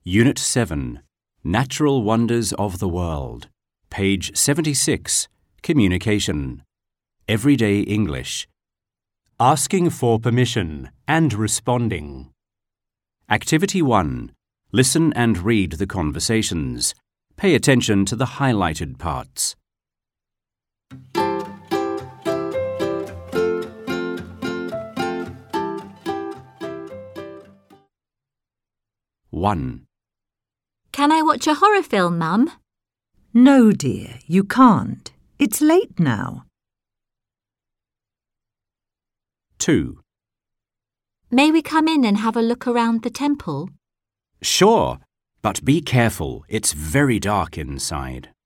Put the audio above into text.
Unit 7, Natural Wonders of the World. Page 76, Communication. Everyday English. Asking for permission and responding. Activity 1. Listen and read the conversations. Pay attention to the highlighted parts. One. Can I watch a horror film, Mum? No, dear, you can't. It's late now. 2. May we come in and have a look around the temple? Sure, but be careful. It's very dark inside.